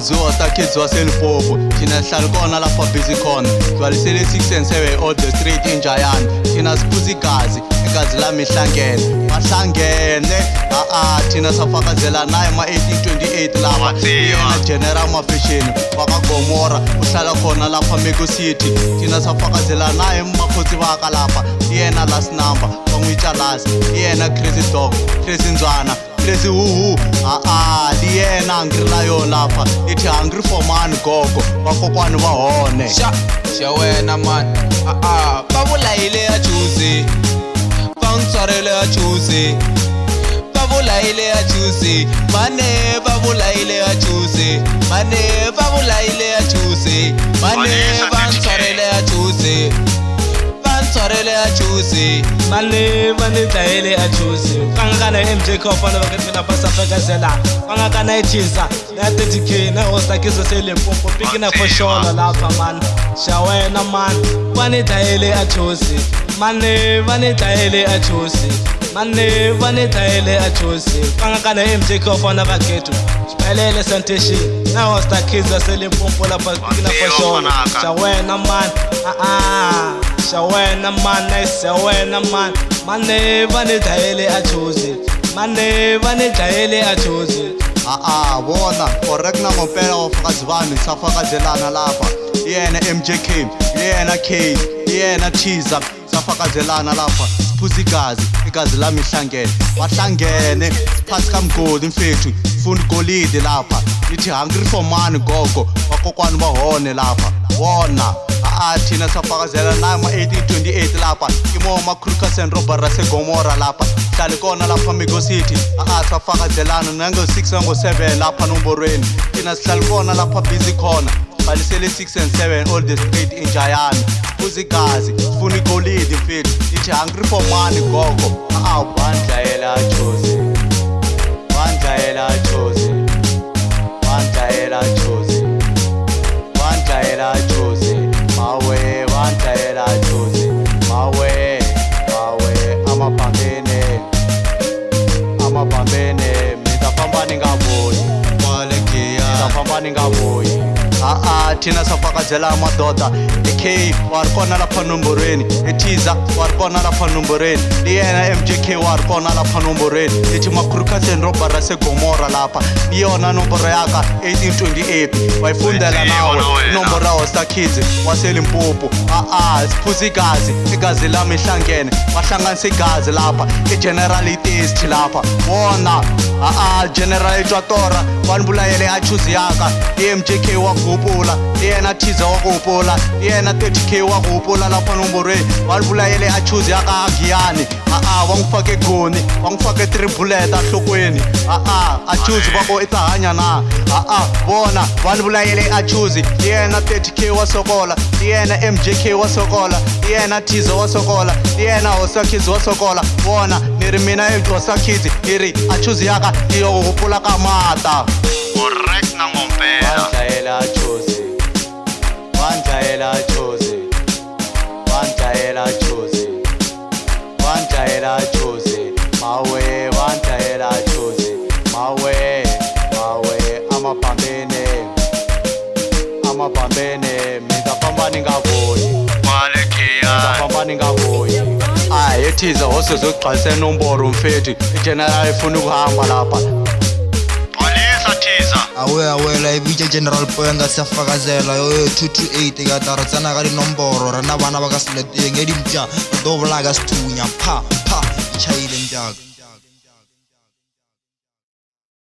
Zosta kids waseLimpopo thina sihlala khona lapha busy khona gcwalisele 6 and 7 all the street in Giant thina siphuza igazi lami ihlangene bahlangene thina safakazela naye ma 1828 lapha yena General Mafesheni wakagomora uhlala khona lapha Meko City thina safakazela naye makhosi baka lapha yena last number kwangwitsha last yena Crazy Dog Crazy Nzwana Crazy Huhu liyena ngirila yona lapha ithi hungry for man gogo vakokwani va hone xa wena man va vulayile ya Juicy va n'tswarele ya Juicy va vulayile ya Juicy mane va vulayile ya Juicy mane va vulayile ya Juicy mane va n'tswarele ya Juicy Sorele ya Juicy mane dlayele ya Juicy kangana MJ Khofana vakatela pasafekazela kangana ithisa na 30k na hosta kizo seLimpopo pikina for sure lapha man xa wena man mane dlayele ya Juicy mane dlayele ya Juicy mane dlayele ya Juicy kangana MJ Khofana vakethu siphelele santeshi na hosta kizo seLimpopo lapha pikina for sure xa wena man Shawena man, shawena man, mane dlayele ya Juicy, mane dlayele ya Juicy. Bona correct na ngompela wafakazi bami safakazelana lapha yena MJK yena K yena Chiza safakazelana lapha siphuza igazi lami ihlangene bahlangene siphathi kamgoli mfethu funa igolide lapha ithi hungry for man gogo vakokwani va hone lapha wona thina safakazela naye ma 1828 lapha imoma Krukas and Robert Rasegomora lapha hlale kona lapha Meko City safakazelana nango 6 nango 7 lapha nomborweni thina sihlale kona lapha busy khona balisele 6 and 7 all the street in Giant phuza igazi sifuna igolide mfethu ithi hungry for money gogo bandlayela ya Juicy bandlayela ya Juicy bandlayela ya Juicy bandlayela ya Juicy mawe bandlayela ya Juicy mawe amapambene mitafamba ningaboyi mitafamba ningaboyi thina safakazela amadoda AK wari kona lapha nomborweni Etiza wari kona lapha nomborweni liyena MJK wari kona lapha nomborweni ithi Krukas and Robert Rasegomora lapha iyona nomboro yaka 1828 wayifundela nawe inomboro ya Hosta Kids waseLimpopo siphuza igazi lami ihlangene bahlanganisa igazi lapha iGeneral Taste lapha wona General Twatora wanibulayele ya Juicy yaka MJK wakupula yena Chiza wakupula yena 30k wakupula lapha nomborweni wanibulayele ya Juicy yaka Agiyani wangifake goni wangifake 3 bullet ahlokweni Juicy bako itahanya na bona wanibulayele ya Juicy yena 30k wasokola yena MJK wasokola yena Chiza wasokola yena Hosta Kids wasokola bona niri mina Hosta Kids niri Juicy yaka iyokupula kamata correct na ngompela bandlayela ya Juicy bandlayela ya Juicy bandlayela ya Juicy bandlayela ya Juicy mawe bandlayela ya Juicy mawe amapambene mitafamba ningaboyi mitafamba ningaboyi Etiza hose zogcwalisa inomboro mfethu iGeneral ifuna ukuhamba lapha awela ibija General Poenga siyafakazela yo 228 ikatarotsana ka dinomboro rena bana ba ka seleteng edimtja do blaga situnya pha ichayile njaka